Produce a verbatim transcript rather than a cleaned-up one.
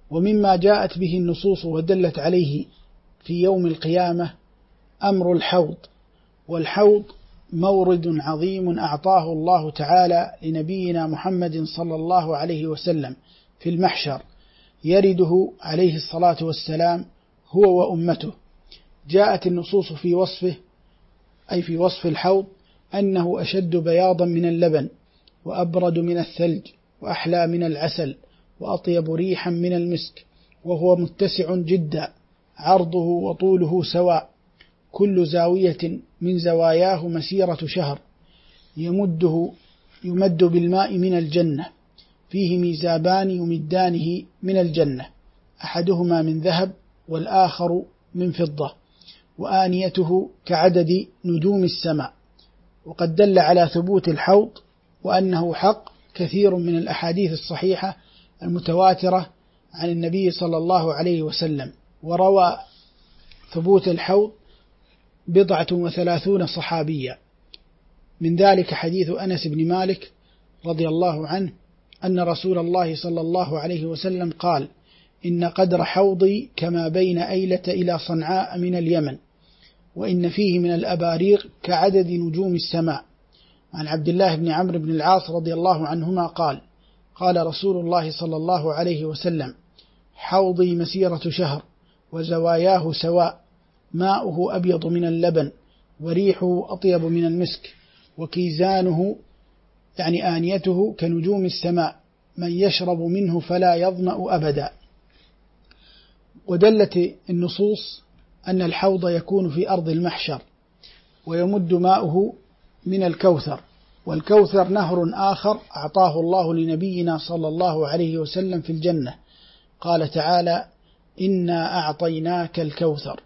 ومما جاءت به النصوص ودلت عليه في يوم القيامة أمر الحوض. والحوض مورد عظيم أعطاه الله تعالى لنبينا محمد صلى الله عليه وسلم في المحشر، يرده عليه الصلاة والسلام هو وأمته. جاءت النصوص في وصفه، أي في وصف الحوض، أنه أشد بياضا من اللبن، وأبرد من الثلج، وأحلى من العسل، وأطيب ريحا من المسك، وهو متسع جدا، عرضه وطوله سواء، كل زاوية من زواياه مسيرة شهر، يمده يمد بالماء من الجنة، فيه ميزابان يمدانه من الجنة، أحدهما من ذهب والآخر من فضة، وآنيته كعدد نجوم السماء. وقد دل على ثبوت الحوض وأنه حق كثير من الأحاديث الصحيحة المتواترة عن النبي صلى الله عليه وسلم. وروى ثبوت الحوض بضعة وثلاثون صحابيا، من ذلك حديث أنس بن مالك رضي الله عنه أن رسول الله صلى الله عليه وسلم قال: إن قدر حوضي كما بين أيلة إلى صنعاء من اليمن، وإن فيه من الأباريق كعدد نجوم السماء. عن عبد الله بن عمرو بن العاص رضي الله عنهما قال: قال رسول الله صلى الله عليه وسلم: حوضي مسيرة شهر، وزواياه سواء، ماؤه أبيض من اللبن، وريحه أطيب من المسك، وكيزانه يعني آنيته كنجوم السماء، من يشرب منه فلا يظمأ أبدا. ودلت النصوص أن الحوض يكون في أرض المحشر، ويمد ماؤه من الكوثر، والكوثر نهر آخر أعطاه الله لنبينا صلى الله عليه وسلم في الجنة، قال تعالى: إنا أعطيناك الكوثر.